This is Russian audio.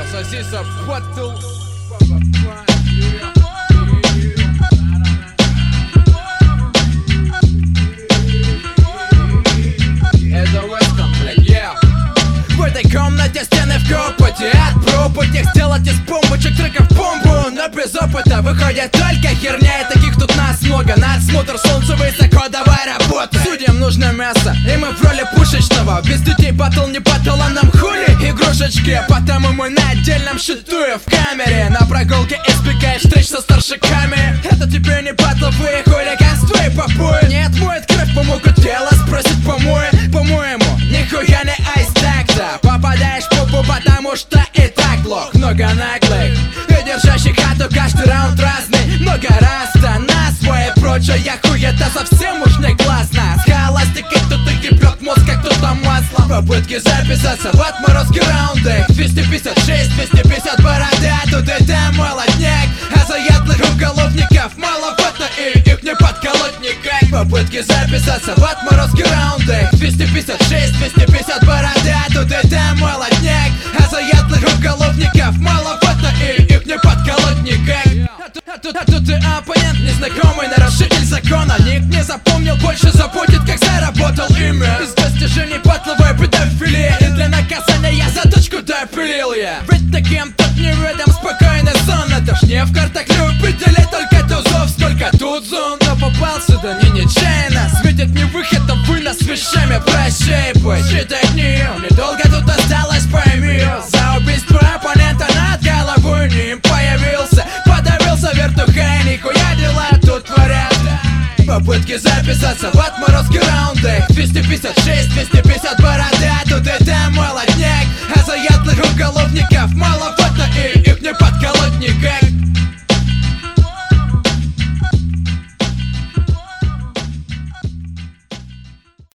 Сосиса батл. Это Weston, блядь, yeah. В этой комнате стены в копоте от пропотек сделать из бомбочек треков бомбу. Но без опыта выходит только херня, и таких тут нас много. Надсмотр солнца высоко, давай работай. Судьям нужно мясо, и мы в роли пушечного. Без детей батл не батл, а нам хули игрушечки. Потому мы на отдельном счету и в камере. На прогулке испекаешь встреч со старшаками. Это тебе не батловые хулиганство и побои. Не отмоет кровь, помогут дело спросить помои. По-моему, нихуя не айс-так-то. Попадаешь в попу, потому что и так плох. Много наглых и держащих хату, каждый раунд разный. Много раз-то на свое прочее хуета совсем уж не классно. С холостикой кто-то ебет мозг, как кто-то масло. Попытки записаться в отморозки раунды. 256, 250 борода, тут и там молодняк. А заядлых уголовников маловато, и их не подколоть никак. Попытки записаться в отморозки раунды. 256, 250 борода, тут и там молодняк. А заядлых уголовников маловато, и их не подколоть никак. А тут и оппонент, незнакомый нарушитель закона. Ник не запомнил, больше заботит, как заработал имя. Без достижений батловой педофилии, и для наказания заточку допилил я. Ведь таким тут не видим спокойный сон. Это ж не в картах любителей, только тузов. Сколько тут зон, но попал сюда не нечаянно. Светит мне выход, а вынос с вещами. Прощай, бой, считай дни, недолго тут осталось, пойми. За убийство оппонента над головой ним появился. Подавился вертухай, нихуя дела тут творят. Попытки записаться в отморозки раунды. 256, 250